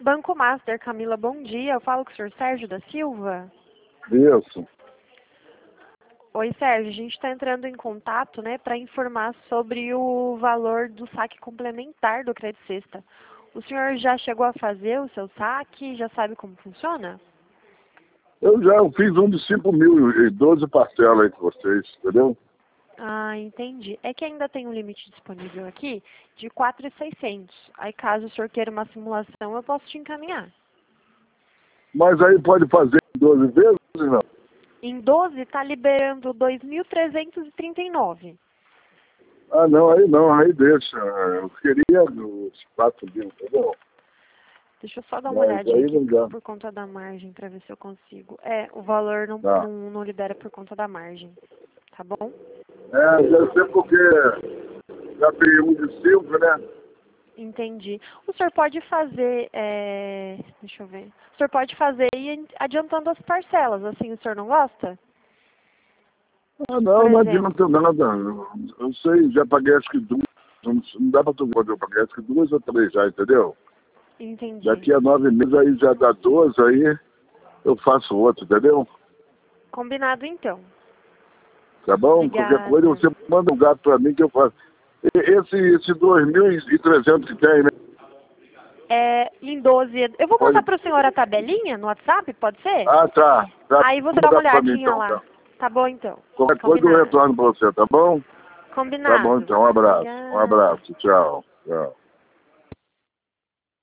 Banco Master, Camila, bom dia. Eu falo com o senhor Sérgio da Silva. Isso. Oi, Sérgio. A gente está entrando em contato, né, para informar sobre o valor do saque complementar do Crédito Sexta. O senhor já chegou a fazer o seu saque? Já sabe como funciona? Eu fiz um de 5 mil e 12 parcelas aí com vocês, entendeu? Ah, entendi. É que ainda tem um limite disponível aqui de 4.600. Aí, caso o senhor queira uma simulação, eu posso te encaminhar. Mas aí pode fazer em 12 vezes, não? Em 12, está liberando 2.339. Ah, não, aí deixa. Eu queria os 4 mil, entendeu? Deixa eu só dar uma Mas olhadinha aí aqui não dá. por conta da margem, para ver se eu consigo. É, o valor Tá. não libera por conta da margem, tá bom? Deve ser porque já tem um de 5, né? Entendi. O senhor pode fazer, deixa eu ver. O senhor pode fazer e ir adiantando as parcelas, assim o senhor não gosta? Ah, Por não exemplo. adianta nada. Eu sei, já paguei acho que 2. Não dá pra tu ver, eu paguei acho que 2 ou 3 já, entendeu? Entendi. Daqui a 9 meses aí já dá 12, aí eu faço outro, entendeu? Combinado então. Tá bom? Qualquer coisa Obrigada. você manda um gato pra mim que eu faço. Esse 2.300 que tem, né? Em 12. Eu vou Pode... mandar para o senhor a tabelinha no WhatsApp, pode ser? Ah, tá. Aí você dá Manda uma pra mim olhadinha então, lá. tá? Tá bom então. Qualquer coisa eu Combinado. retorno pra você, tá bom? Tá bom Combinado. então, um abraço. Um Obrigada. abraço, tchau. Tchau.